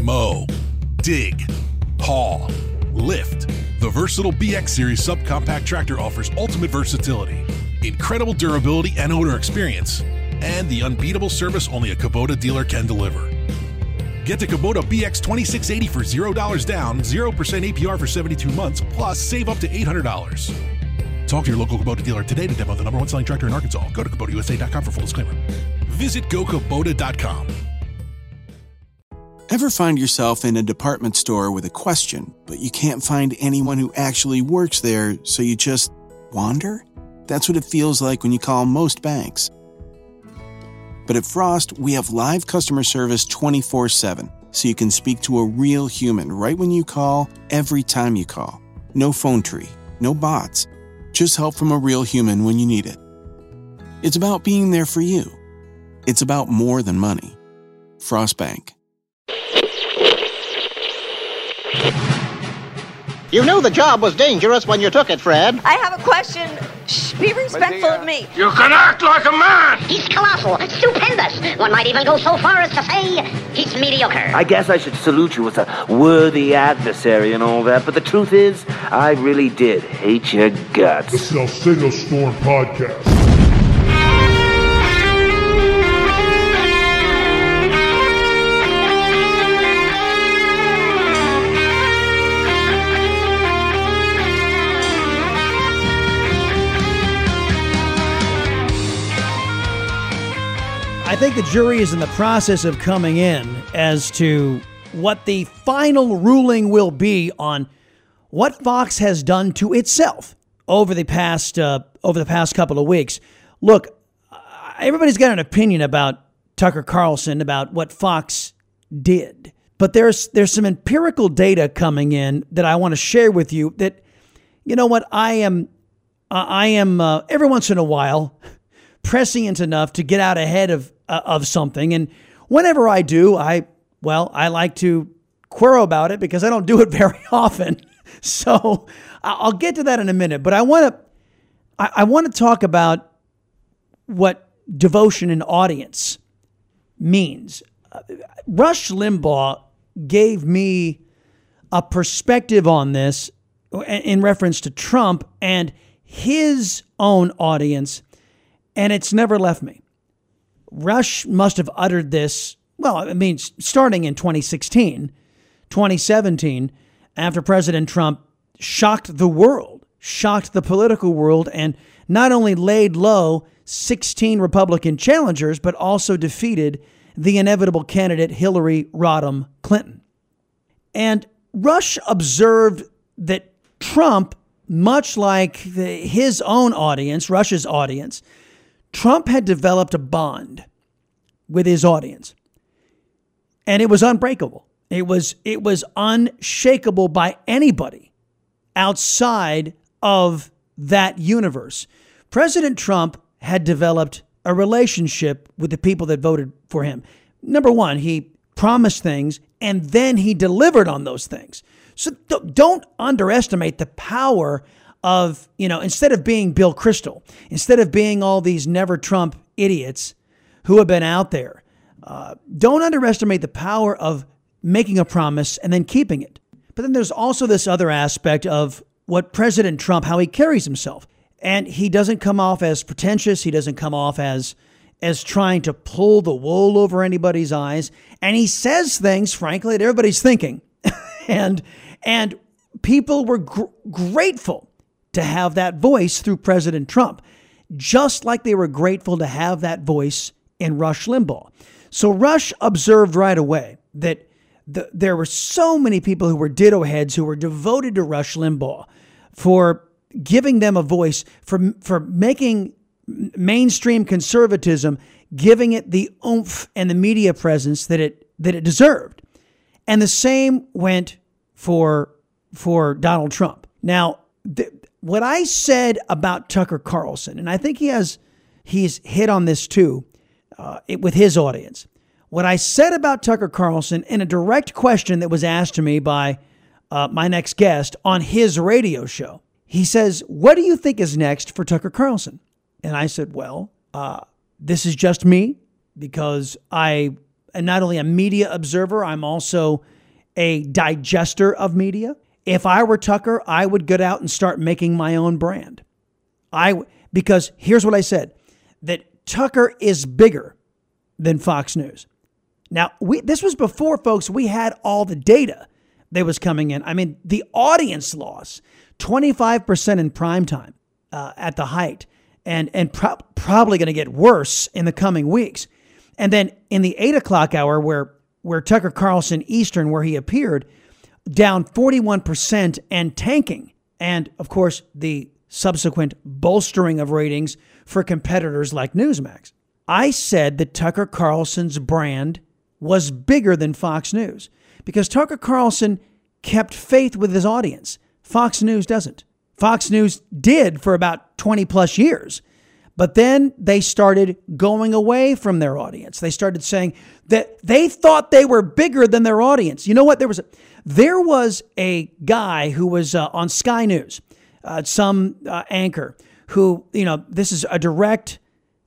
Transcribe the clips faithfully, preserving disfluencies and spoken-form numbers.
Mow, dig, haul, lift. The versatile B X Series subcompact tractor offers ultimate versatility, incredible durability and owner experience, and the unbeatable service only a Kubota dealer can deliver. Get the Kubota B X twenty-six eighty for zero dollars down, zero percent A P R for seventy-two months, plus save up to eight hundred dollars. Talk to your local Kubota dealer today to demo the number one selling tractor in Arkansas. Go to Kubota U S A dot com for full disclaimer. Visit go kubota dot com. Ever find yourself in a department store with a question, but you can't find anyone who actually works there, so you just wander? That's what it feels like when you call most banks. But at Frost, we have live customer service twenty-four seven, so you can speak to a real human right when you call, every time you call. No phone tree, no bots, just help from a real human when you need it. It's about being there for you. It's about more than money. Frost Bank. You knew the job was dangerous when you took it, Fred. I have a question. Shh, be respectful of me. You can act like a man! He's colossal, stupendous. One might even go so far as to say he's mediocre. I guess I should salute you as a worthy adversary and all that, but the truth is, I really did hate your guts. The Salcedo Storm Podcast. I think the jury is in the process of coming in as to what the final ruling will be on what Fox has done to itself over the past uh, over the past couple of weeks. Look, everybody's got an opinion about Tucker Carlson, about what Fox did, but there's there's some empirical data coming in that I want to share with you. That, you know what, I am uh, I am uh, every once in a while prescient enough to get out ahead of uh, of something, and whenever I do, I well, I like to query about it because I don't do it very often. So I'll get to that in a minute, but I want to I, I want to talk about what devotion and audience means. Uh, Rush Limbaugh gave me a perspective on this in reference to Trump and his own audience, and it's never left me. Rush must have uttered this, well, I mean, starting in twenty sixteen, twenty seventeen, after President Trump shocked the world, shocked the political world, and not only laid low sixteen Republican challengers, but also defeated the inevitable candidate Hillary Rodham Clinton. And Rush observed that Trump, much like the, his own audience, Rush's audience, Trump had developed a bond with his audience, and it was unbreakable. It was it was unshakable by anybody outside of that universe. President Trump had developed a relationship with the people that voted for him. Number one, he promised things, and then he delivered on those things. So don't underestimate the power of, you know, instead of being Bill Kristol, instead of being all these never Trump idiots who have been out there, uh, don't underestimate the power of making a promise and then keeping it. But then there's also this other aspect of what President Trump, how he carries himself. And he doesn't come off as pretentious. He doesn't come off as as trying to pull the wool over anybody's eyes. And he says things, frankly, that everybody's thinking. and and people were gr- grateful to have that voice through President Trump, just like they were grateful to have that voice in Rush Limbaugh. So Rush observed right away that the, there were so many people who were ditto heads who were devoted to Rush Limbaugh for giving them a voice, for, for making mainstream conservatism, giving it the oomph and the media presence that it that it deserved. And the same went for, for Donald Trump. Now, th- what I said about Tucker Carlson, and I think he has, he's hit on this too, uh, it, with his audience. What I said about Tucker Carlson in a direct question that was asked to me by uh, my next guest on his radio show. He says, "What do you think is next for Tucker Carlson?" And I said, well, uh, this is just me, because I am not only a media observer, I'm also a digester of media. If I were Tucker, I would get out and start making my own brand. I because here's what I said, that Tucker is bigger than Fox News. Now, we this was before, folks, we had all the data that was coming in. I mean, the audience loss, twenty-five percent in primetime uh, at the height, and, and pro- probably going to get worse in the coming weeks. And then in the eight o'clock hour where, where Tucker Carlson Eastern, where he appeared, down forty-one percent and tanking. And, of course, the subsequent bolstering of ratings for competitors like Newsmax. I said that Tucker Carlson's brand was bigger than Fox News because Tucker Carlson kept faith with his audience. Fox News doesn't. Fox News did for about twenty plus years, but then they started going away from their audience. They started saying that they thought they were bigger than their audience. You know what? There was a, there was a guy who was uh, on Sky News, uh, some uh, anchor who, you know, this is a direct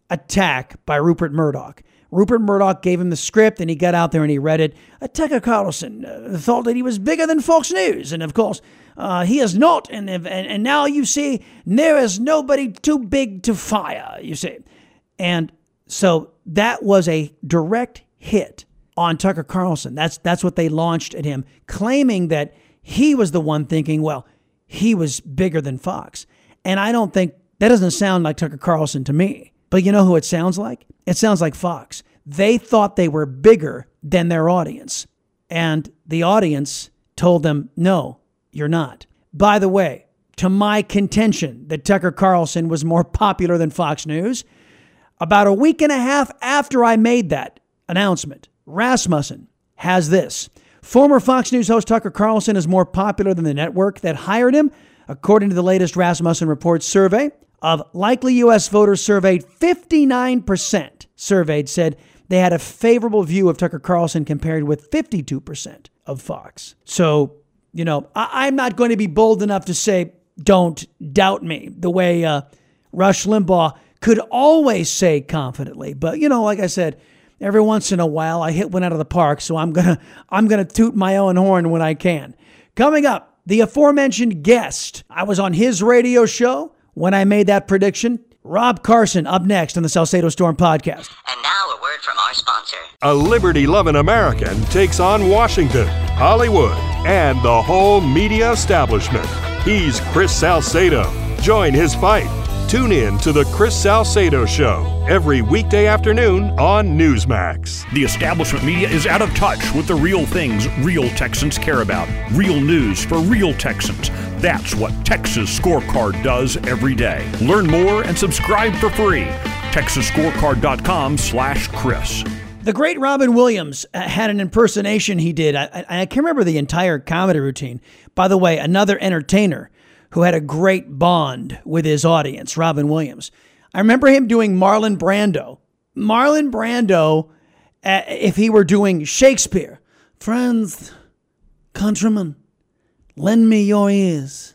attack by Rupert Murdoch. Rupert Murdoch gave him the script and he got out there and he read it. Uh, Tucker Carlson uh, thought that he was bigger than Fox News. And of course, uh, he is not. And, and and now you see, there is nobody too big to fire, you see. And so that was a direct hit on Tucker Carlson. That's, that's what they launched at him, claiming that he was the one thinking, well, he was bigger than Fox. And I don't think, that doesn't sound like Tucker Carlson to me. But you know who it sounds like? It sounds like Fox. They thought they were bigger than their audience. And the audience told them, no, you're not. By the way, to my contention that Tucker Carlson was more popular than Fox News, about a week and a half after I made that announcement, Rasmussen has this. Former Fox News host Tucker Carlson is more popular than the network that hired him. According to the latest Rasmussen Report survey, of likely U S voters surveyed, fifty-nine percent surveyed said they had a favorable view of Tucker Carlson compared with fifty-two percent of Fox. So, you know, I- I'm not going to be bold enough to say, don't doubt me, the way uh, Rush Limbaugh could always say confidently. But, you know, like I said, every once in a while I hit one out of the park, so I'm going to I'm gonna toot my own horn when I can. Coming up, the aforementioned guest. I was on his radio show when I made that prediction. Rob Carson up next on the Salcedo Storm podcast. And now a word from our sponsor. A liberty-loving American takes on Washington, Hollywood, and the whole media establishment. He's Chris Salcedo. Join his fight. Tune in to the Chris Salcedo Show every weekday afternoon on Newsmax. The establishment media is out of touch with the real things real Texans care about. Real news for real Texans. That's what Texas Scorecard does every day. Learn more and subscribe for free. Texas Scorecard dot com slash Chris. The great Robin Williams had an impersonation he did. I, I, I can't remember the entire comedy routine. By the way, another entertainer who had a great bond with his audience, Robin Williams. I remember him doing Marlon Brando. Marlon Brando, uh, if he were doing Shakespeare. Friends, countrymen, lend me your ears.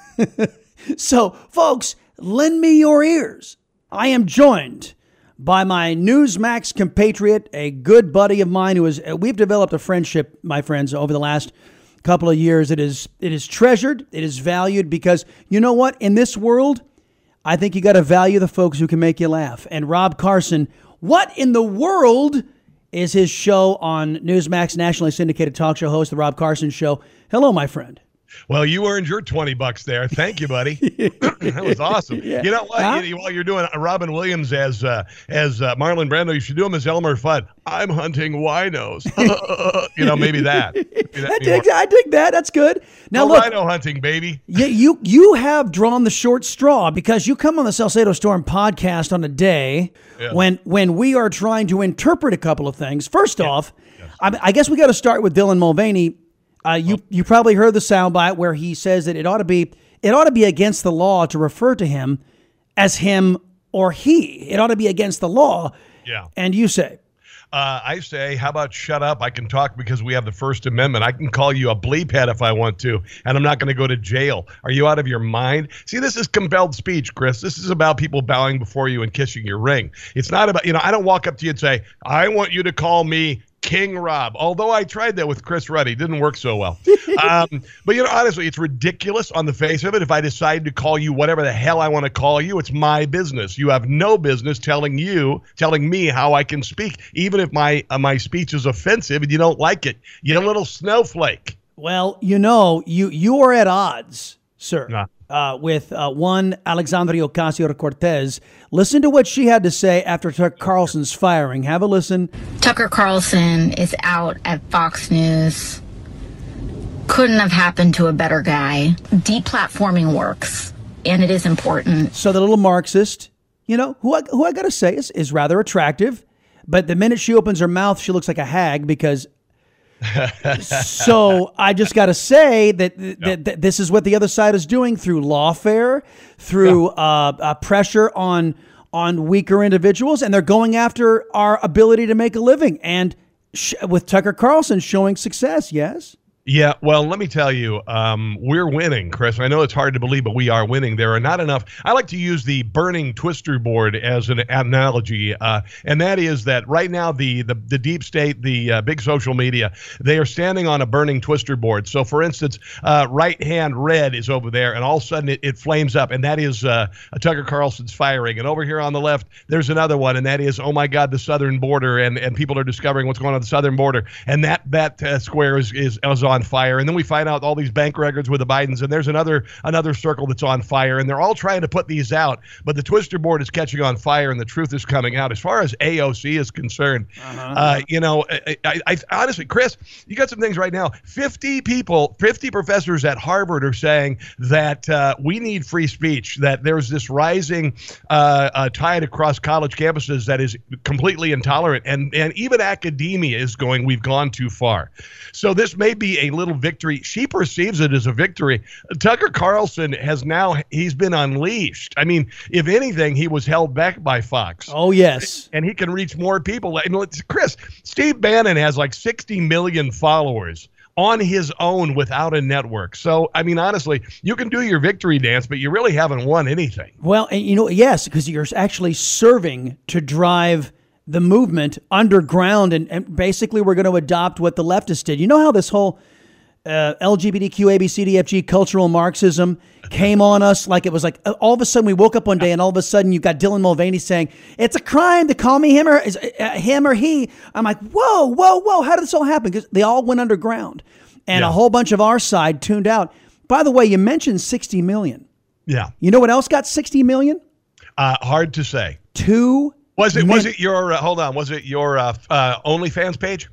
So, folks, lend me your ears. I am joined by my Newsmax compatriot, a good buddy of mine who is, we've developed a friendship, my friends, over the last couple of years. It is it is treasured, it is valued, because you know what? In this world, I think you got to value the folks who can make you laugh. And Rob Carson, what in the world is his show on Newsmax, nationally syndicated talk show host, The Rob Carson Show. Hello, my friend. Well, you earned your twenty bucks there. Thank you, buddy. That was awesome. Yeah. You know what? Huh? You, while you're doing Robin Williams as uh, as uh, Marlon Brando, you should do him as Elmer Fudd. I'm hunting winos. You know, maybe that. Maybe that I, dig, I dig that. That's good. Now, no look, rhino hunting, baby. You, you, you have drawn the short straw because you come on the Salcedo Storm podcast on a day yeah. when when we are trying to interpret a couple of things. First yeah. off, yes. I, I guess we got to start with Dylan Mulvaney. Uh, you oh. you probably heard the soundbite where he says that it ought to be it ought to be against the law to refer to him as him or he. It ought to be against the law. Yeah. And you say, uh, I say, how about shut up? I can talk because we have the First Amendment. I can call you a bleep head if I want to, and I'm not going to go to jail. Are you out of your mind? See, this is compelled speech, Chris. This is about people bowing before you and kissing your ring. It's not about, you know, I don't walk up to you and say, I want you to call me King Rob. Although I tried that with Chris Ruddy, didn't work so well. um, but, you know, honestly, it's ridiculous on the face of it. If I decide to call you whatever the hell I want to call you, it's my business. You have no business telling you, telling me how I can speak, even if my uh, my speech is offensive and you don't like it. You little snowflake. Well, you know, you, you are at odds, sir. Nah. Uh, with uh, one Alexandria Ocasio-Cortez. Listen to what she had to say after Tucker Carlson's firing. Have a listen. Tucker Carlson is out at Fox News. Couldn't have happened to a better guy. Deplatforming works, and it is important. So the little Marxist, you know, who I, who I got to say is, is rather attractive, but the minute she opens her mouth, she looks like a hag because... So I just got to say that, th- yep. that this is what the other side is doing through lawfare, through yep. uh, uh, pressure on on weaker individuals, and they're going after our ability to make a living. And sh- with Tucker Carlson showing success, yes. Yeah, well, let me tell you, um, we're winning, Chris. I know it's hard to believe, but we are winning. There are not enough. I like to use the burning twister board as an analogy, uh, and that is that right now the the, the deep state, the uh, big social media, they are standing on a burning twister board. So, for instance, uh, right hand red is over there, and all of a sudden it, it flames up, and that is uh, Tucker Carlson's firing. And over here on the left, there's another one, and that is, oh my God, the southern border, and, and people are discovering what's going on at the southern border, and that that uh, square is is, is on fire. And then we find out all these bank records with the Bidens, and there's another another circle that's on fire, and they're all trying to put these out, but the twister board is catching on fire and the truth is coming out. As far as A O C is concerned, uh-huh. uh, you know, I, I, I honestly, Chris, you got some things right now. fifty people, fifty professors at Harvard are saying that uh, we need free speech, that there's this rising uh, uh, tide across college campuses that is completely intolerant, and, and even academia is going, we've gone too far. So this may be a little victory. She perceives it as a victory. Tucker Carlson has now, he's been unleashed. I mean, if anything, he was held back by Fox. Oh, yes. And he can reach more people. I mean, Chris, Steve Bannon has like sixty million followers on his own without a network. So, I mean, honestly, you can do your victory dance, but you really haven't won anything. Well, and you know, yes, because you're actually serving to drive the movement underground, and, and basically we're going to adopt what the leftists did. You know how this whole uh, L G B T Q, A B C D F G cultural Marxism came on us like it was like all of a sudden we woke up one day and all of a sudden you got Dylan Mulvaney saying it's a crime to call me him or uh, him or he. I'm like, whoa, whoa, whoa. How did this all happen? Because they all went underground and yeah. a whole bunch of our side tuned out. By the way, you mentioned sixty million. Yeah. You know what else got sixty million? Uh, hard to say. Two. Was it, was it your, uh, hold on, was it your uh, uh, OnlyFans page?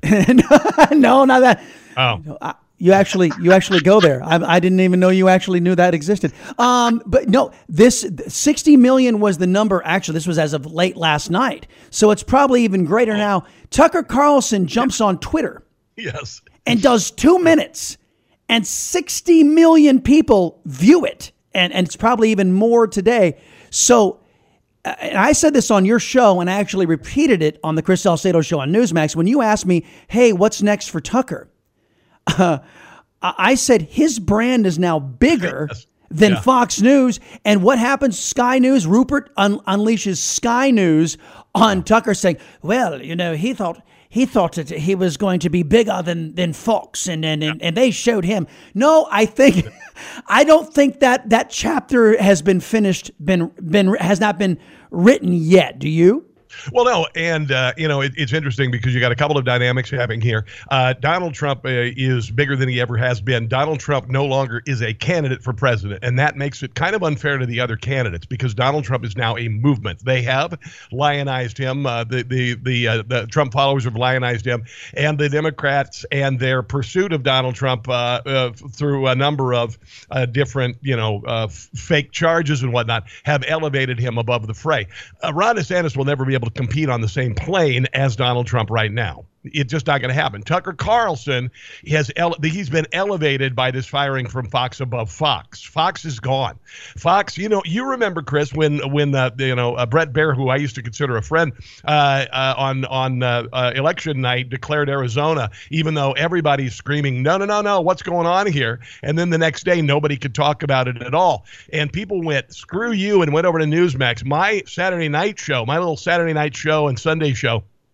No, not that. Oh. I, You actually, you actually go there. I, I didn't even know you actually knew that existed. Um, but no, this sixty million was the number. Actually, this was as of late last night. So it's probably even greater oh. now. Tucker Carlson jumps on Twitter. Yes. And does two minutes and sixty million people view it. And, and it's probably even more today. So, uh, and I said this on your show and I actually repeated it on the Chris Salcedo show on Newsmax. When you asked me, hey, what's next for Tucker? Uh, I said his brand is now bigger yes. than yeah. Fox News. And what happens? Sky News, Rupert un- unleashes Sky News on Tucker saying, well, you know, he thought he thought that he was going to be bigger than, than Fox. And, and, and, and they showed him. No, I think I don't think that that chapter has been finished, been been has not been written yet. Do you? Well, no, and, uh, you know, it, it's interesting because you got a couple of dynamics happening here. Uh, Donald Trump uh, is bigger than he ever has been. Donald Trump no longer is a candidate for president, and that makes it kind of unfair to the other candidates because Donald Trump is now a movement. They have lionized him. Uh, the the the, uh, the Trump followers have lionized him, and the Democrats and their pursuit of Donald Trump uh, uh, through a number of uh, different, you know, uh, f- fake charges and whatnot have elevated him above the fray. Uh, Ron DeSantis will never be able to compete on the same plane as Donald Trump right now. It's just not going to happen. Tucker Carlson has ele- he's been elevated by this firing from Fox above Fox. Fox is gone. Fox, you know, you remember, Chris, when when uh, you know uh, Brett Baer, who I used to consider a friend, uh, uh, on on uh, uh, election night declared Arizona, even though everybody's screaming, no, no, no, no, what's going on here? And then the next day, nobody could talk about it at all. And people went, screw you, and went over to Newsmax. My Saturday night show, my little Saturday night show and Sunday show,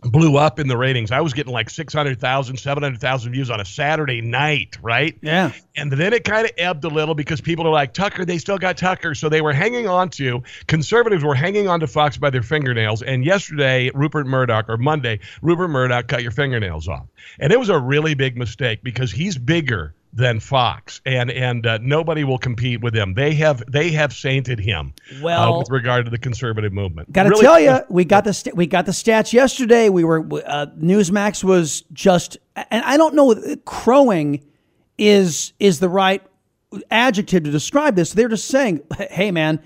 blew up in the ratings. I was getting like six hundred thousand, seven hundred thousand views on a Saturday night, right? Yeah. And then it kind of ebbed a little because people are like, Tucker, they still got Tucker. So they were hanging on to, conservatives were hanging on to Fox by their fingernails. And yesterday, Rupert Murdoch, or Monday, Rupert Murdoch cut your fingernails off. And it was a really big mistake because he's bigger than Fox, and and uh, nobody will compete with him. They have they have sainted him. Well, uh, with regard to the conservative movement. Got to really, tell you, we got the st- we got the stats yesterday. We were uh, Newsmax was just, and I don't know, crowing is is the right adjective to describe this. They're just saying, hey man,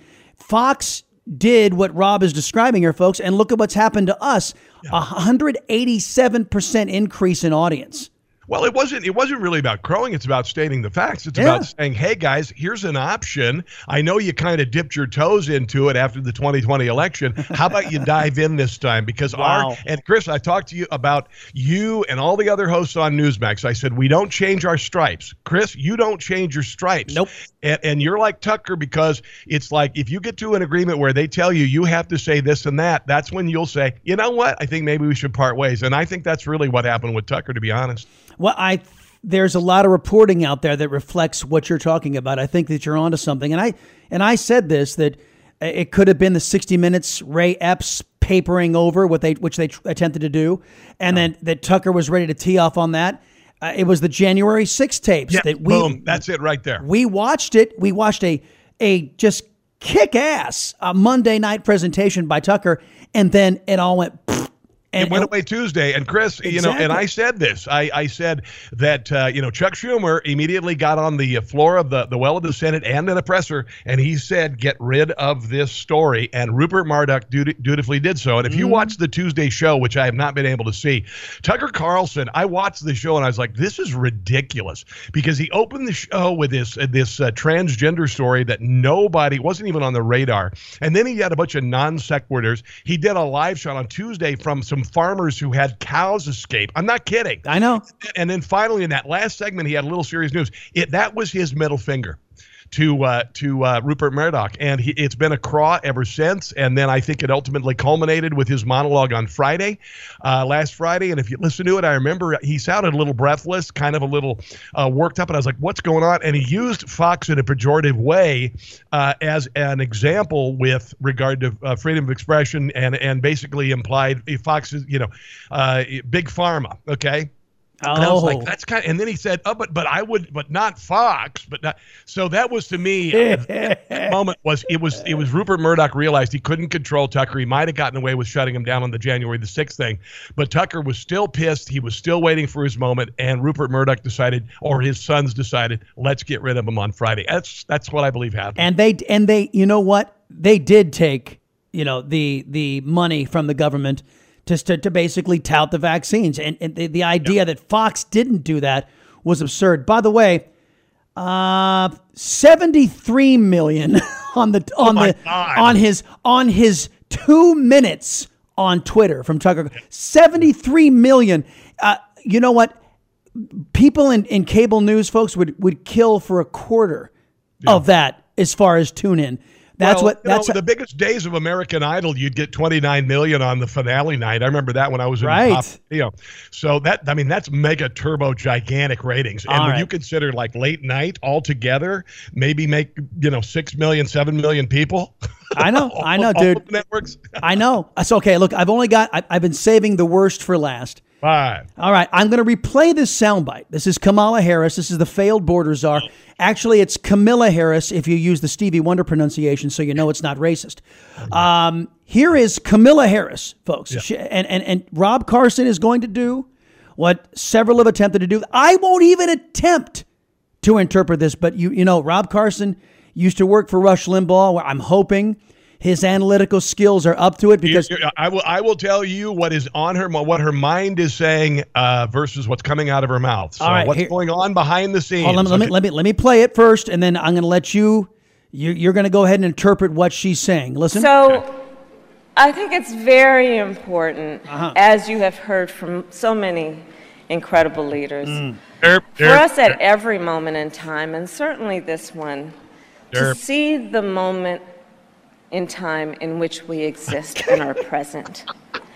Fox did what Rob is describing here, folks, and look at what's happened to us. A one hundred eighty-seven percent increase in audience. Well, it wasn't it wasn't really about crowing. It's about stating the facts. It's Yeah. about saying, hey, guys, here's an option. I know you kind of dipped your toes into it after the twenty twenty election. How about you dive in this time? Because Wow. our – and, Chris, I talked to you about you and all the other hosts on Newsmax. I said, we don't change our stripes. Chris, you don't change your stripes. Nope. And, and you're like Tucker because it's like if you get to an agreement where they tell you you have to say this and that, that's when you'll say, you know what, I think maybe we should part ways. And I think that's really what happened with Tucker, to be honest. Well, I there's a lot of reporting out there that reflects what you're talking about. I think that you're onto something, and I and I said this that it could have been the sixty minutes Ray Epps papering over what they which they tr- attempted to do, and then that Tucker was ready to tee off on that. Uh, it was the January sixth tapes Yeah, that we boom, that's it right there. We watched it. We watched a a just kick ass uh, Monday night presentation by Tucker, and then it all went. And, it went away Tuesday. And Chris, exactly. you know, and I said this, I, I said that, uh, you know, Chuck Schumer immediately got on the floor of the, the well of the Senate and in a presser, and he said, get rid of this story. And Rupert Murdoch duty, dutifully did so. And if you Mm. watch the Tuesday show, which I have not been able to see, Tucker Carlson, I watched the show and I was like, this is ridiculous, because he opened the show with this, uh, this uh, transgender story that nobody, wasn't even on the radar. And then he had a bunch of non sequiturs. He did a live shot on Tuesday from some farmers who had cows escape. I'm not kidding. I know. And then finally, in that last segment, he had a little serious news. It that was his middle finger to uh, to uh, Rupert Murdoch, and he, it's been a craw ever since. And then I think it ultimately culminated with his monologue on Friday, uh, last Friday. And if you listen to it, I remember he sounded a little breathless, kind of a little uh, worked up, and I was like, "What's going on?" And he used Fox in a pejorative way uh, as an example with regard to uh, freedom of expression, and and basically implied Fox is, you know, uh, big pharma. Okay. Oh. And I was like, that's kind of, and then he said, oh, but, but I would, but not Fox, but not. So that was to me, that moment was, it was, it was Rupert Murdoch realized he couldn't control Tucker. He might've gotten away with shutting him down on the January the sixth thing, but Tucker was still pissed. He was still waiting for his moment. And Rupert Murdoch decided, or his sons decided, let's get rid of him on Friday. That's, that's what I believe happened. And they, and they, you know what? They did take, you know, the, the money from the government just to, to basically tout the vaccines. And, and the, the idea that Fox didn't do that was absurd. By the way, uh, seventy-three million on the on Oh my the God. on his on his two minutes on Twitter from Tucker. seventy-three million. Uh, you know what? People in, in cable news, folks, would, would kill for a quarter Yeah. of that as far as tune in. That's well, what you know, that's the biggest days of American Idol. You'd get twenty-nine million on the finale night. I remember that when I was in Right. Pop, you know. So that, I mean, that's mega turbo gigantic ratings. And All when right. you consider like late night altogether, maybe make, you know, six million, seven million people. I know, all, I know, all dude. of the networks. I know. That's okay. Look, I've only got, I, I've been saving the worst for last. Five. All right. I'm going to replay this soundbite. This is Kamala Harris. This is the failed border czar. Actually, it's Camilla Harris if you use the Stevie Wonder pronunciation, so you know it's not racist. Um, here is Camilla Harris, folks. Yeah. She, and, and, and Rob Carson is going to do what several have attempted to do. I won't even attempt to interpret this, but you, you know, Rob Carson used to work for Rush Limbaugh, where I'm hoping his analytical skills are up to it, because You- you- I will. I will tell you what is on her, what her mind is saying, uh, versus what's coming out of her mouth. So All right, what's here- going on behind the scenes? Hold on, let me let me let me play it first, and then I'm going to let you. you you're going to go ahead and interpret what she's saying. Listen. So, I think it's very important, Uh-huh. as you have heard from so many incredible leaders, Mm. Derp, for derp, us at derp. every moment in time, and certainly this one, Derp. to see the moment in time in which we exist and are present.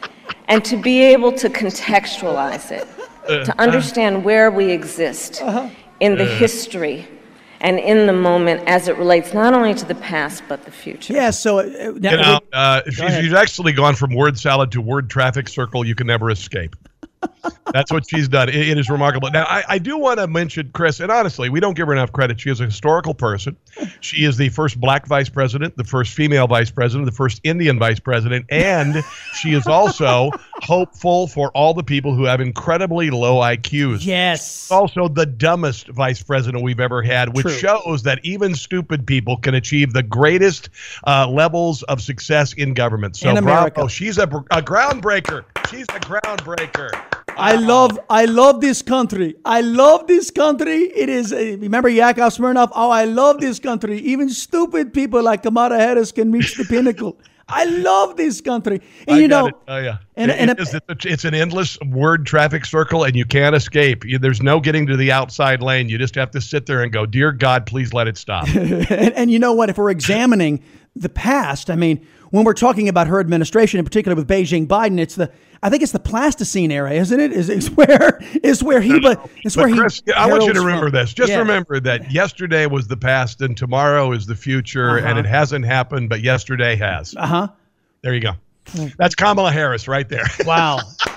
and to be able to contextualize it, Uh, to understand where we exist Uh-huh. in the Uh. history and in the moment as it relates not only to the past but the future. Yeah, so... Uh, now, You know, uh, Go she's, ahead. she's actually gone from word salad to word traffic circle you can never escape. That's what she's done. It, it is remarkable. Now, I, I do want to mention, Chris, and honestly, we don't give her enough credit. She is a historical person. She is the first black vice president, the first female vice president, the first Indian vice president, and she is also hopeful for all the people who have incredibly low I Qs. Yes. Also the dumbest vice president we've ever had, which True. shows that even stupid people can achieve the greatest uh, levels of success in government. So In America. bravo. She's a, a groundbreaker. She's a groundbreaker. I love, I love this country. I love this country. It is, a, remember Yakov Smirnoff? Oh, I love this country. Even stupid people like Kamala Harris can reach the pinnacle. I love this country. And I you know, got it. Oh, yeah. and- It- and it a- is- it's, it's an endless word traffic circle, and you can't escape. You, there's no getting to the outside lane. You just have to sit there and go, dear God, please let it stop. and, and you know what? If we're examining the past, I mean, when we're talking about her administration, in particular with Beijing Biden, it's the I think it's the Plasticine era, isn't it? Is is where is where he but it's But where Chris, he. I want you to heralds remember from. this. Just Yeah. remember that yesterday was the past and tomorrow is the future, Uh-huh. and it hasn't happened, but yesterday has. Uh huh. There you go. That's Kamala Harris right there. Wow,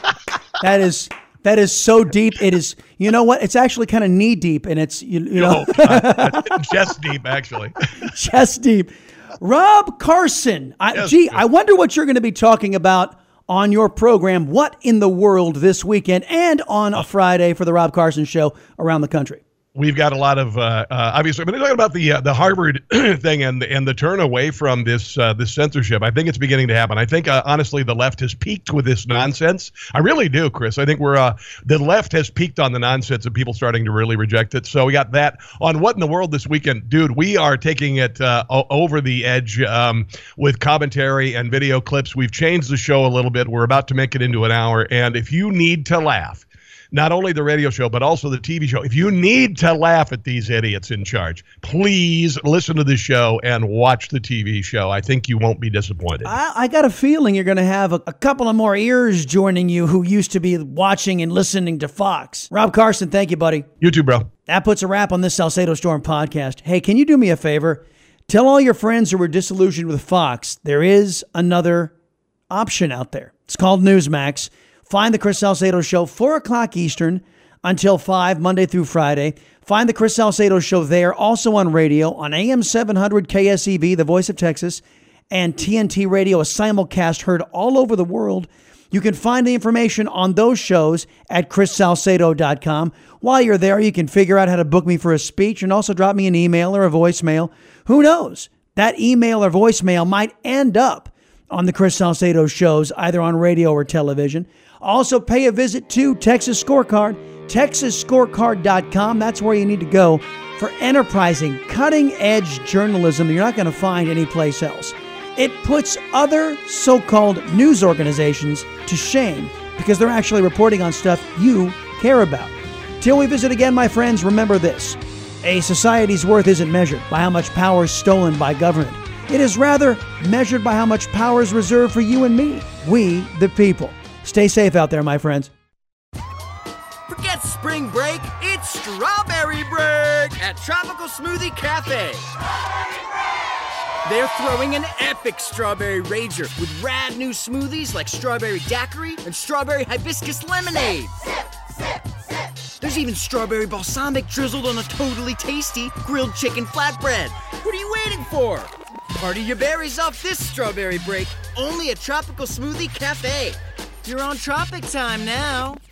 that is that is so deep. It is. You know what? It's actually kind of knee deep, and it's you, you know chest deep, actually. chest deep. Rob Carson. I, Yes, gee, yes. I wonder what you're going to be talking about on your program. What in the world this weekend and on a Friday for the Rob Carson Show around the country? We've got a lot of uh, uh, obviously. But talking about the uh, the Harvard thing and the, and the turn away from this uh, this censorship, I think it's beginning to happen. I think uh, honestly, the left has peaked with this nonsense. I really do, Chris. I think we're uh, the left has peaked on the nonsense and people starting to really reject it. So we got that on What in the World this weekend, dude. We are taking it uh, o- over the edge um, with commentary and video clips. We've changed the show a little bit. We're about to make it into an hour, and if you need to laugh. Not only the radio show, but also the T V show. If you need to laugh at these idiots in charge, please listen to the show and watch the T V show. I think you won't be disappointed. I, I got a feeling you're going to have a, a couple of more ears joining you who used to be watching and listening to Fox. Rob Carson, thank you, buddy. You too, bro. That puts a wrap on this Salcedo Storm podcast. Hey, can you do me a favor? Tell all your friends who were disillusioned with Fox, there is another option out there. It's called Newsmax. Find the Chris Salcedo Show, four o'clock Eastern until five, Monday through Friday. Find the Chris Salcedo Show there, also on radio, on A M seven hundred K S E V, the voice of Texas, and T N T Radio, a simulcast heard all over the world. You can find the information on those shows at chris salcedo dot com. While you're there, you can figure out how to book me for a speech and also drop me an email or a voicemail. Who knows? That email or voicemail might end up on the Chris Salcedo shows, either on radio or television. Also, pay a visit to Texas Scorecard, texas scorecard dot com. That's where you need to go for enterprising, cutting-edge journalism that you're not going to find anyplace else. It puts other so-called news organizations to shame because they're actually reporting on stuff you care about. Till we visit again, my friends, remember this. A society's worth isn't measured by how much power is stolen by government. It is rather measured by how much power is reserved for you and me, we the people. Stay safe out there, my friends. Forget spring break, it's strawberry break at Tropical Smoothie Cafe. They're throwing an epic strawberry rager with rad new smoothies like strawberry daiquiri and strawberry hibiscus lemonade. There's even strawberry balsamic drizzled on a totally tasty grilled chicken flatbread. What are you waiting for? Party your berries off this strawberry break, only at Tropical Smoothie Cafe. You're on tropic time now.